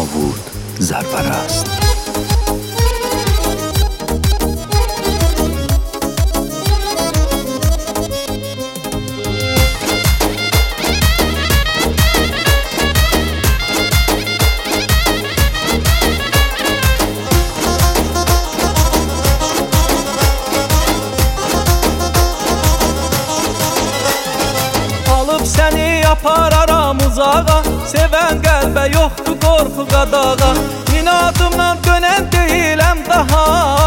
داوود زرپرست. Səni apararam uzağa, sevən qəlbə yoxdur qorxu qadağa. İnadımdan dönən deyiləm daha,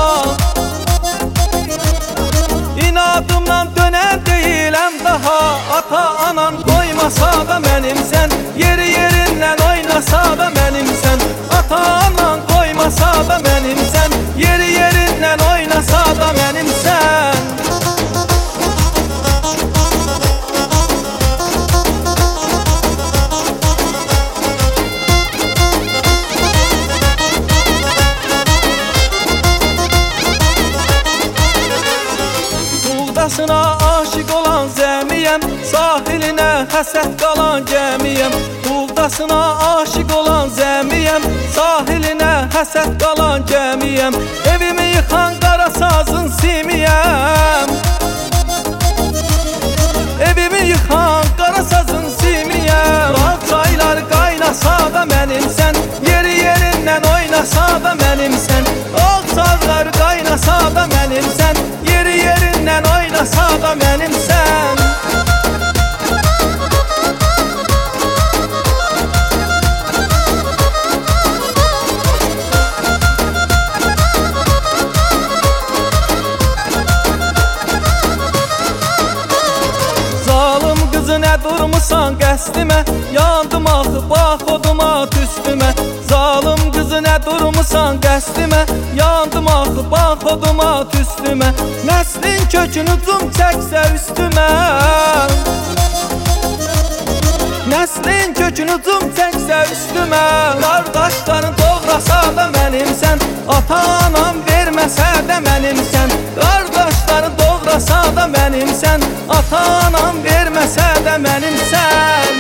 İnadımdan dönən deyiləm daha. Ata anan qoymasa da mənimsən, yeri yerindən oynasa da mənimsən. Ata anan qoymasa da mənimsən, yeri yerindən oynasa da mənimsən. Buğdasına aşık olan zəmiyəm, sahilinə həsəd qalan gəmiyəm. Buğdasına aşık olan zəmiyəm, sahilinə həsəd qalan gəmiyəm. Evimi yıxan qara sazın simiyəm, evimi yıxan qara sazın simiyəm. Dağ çaylar qaynasa da mənimsən, yeri yerindən oynasa da mənimsən. Dağ çaylar qaynasa da mənimsən, yeri yerindən oynasa da mənimsən. Zalım qızı nə durmusan qəsdimə, yandım axı bax oduma tüstümə. Zalım qızı nə durmusan qəsdimə, yandım axı bax oduma tüstümə. Nəslin kökünü cum çəksə üstümə, nəslin kökünü cum çəksə üstümə. Qardaşların doğrasa da mənimsən, ata-anam verməsə də mənimsən. Qardaşların doğrasa da mənimsən, ata-anam verməsə də mənimsən.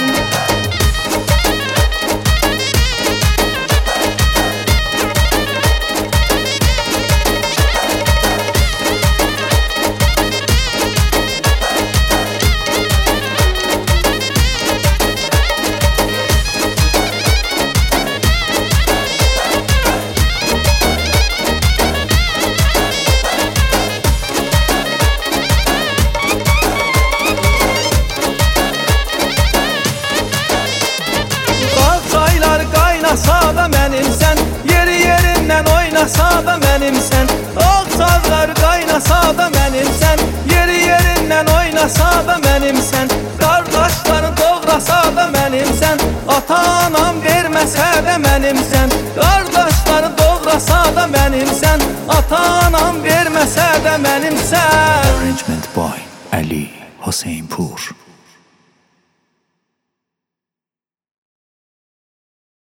Qaynasa da mənimsən, yeri yerindən oynasa da mənimsən. Oxsazlar qaynasa da mənimsən, yeri yerindən oynasa da mənimsən. Qardaşların doğrasa da mənimsən, ata-anam verməsə də mənimsən. Qardaşların doğrasa da mənimsən, ata-anam verməsə də mənimsən. Arrangement by Ali Hüseynpur.